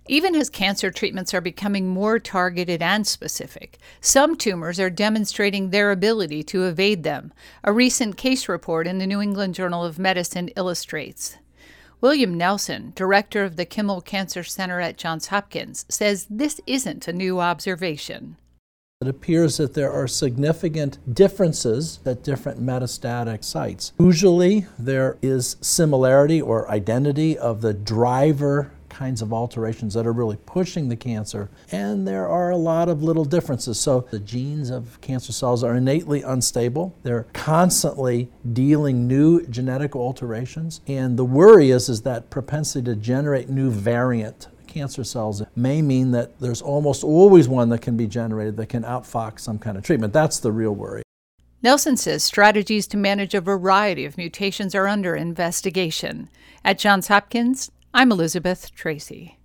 Even as cancer treatments are becoming more targeted and specific, some tumors are demonstrating their ability to evade them. A recent case report in the New England Journal of Medicine illustrates. William Nelson, director of the Kimmel Cancer Center at Johns Hopkins, says this isn't a new observation. It appears that there are significant differences at different metastatic sites. Usually there is similarity or identity of the driver kinds of alterations that are really pushing the cancer, and there are a lot of little differences. So the genes of cancer cells are innately unstable. They're constantly dealing new genetic alterations, and the worry is that propensity to generate new variant cancer cells may mean that there's almost always one that can be generated that can outfox some kind of treatment. That's the real worry. Nelson says strategies to manage a variety of mutations are under investigation. At Johns Hopkins, I'm Elizabeth Tracy.